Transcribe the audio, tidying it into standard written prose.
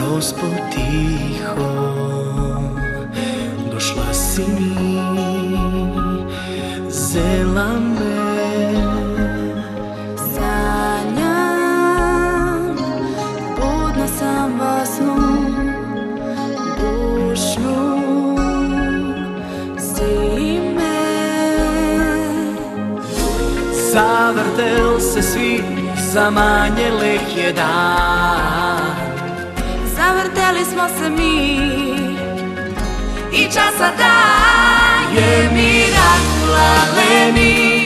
usput tiho, došla si mi, zela me. Sanjam, budna sam vasnu, bušnu zime. Zavrtel se svi, zamanjele je dan. Zavrteli smo se mi i časa dan je mi Rakula Leni.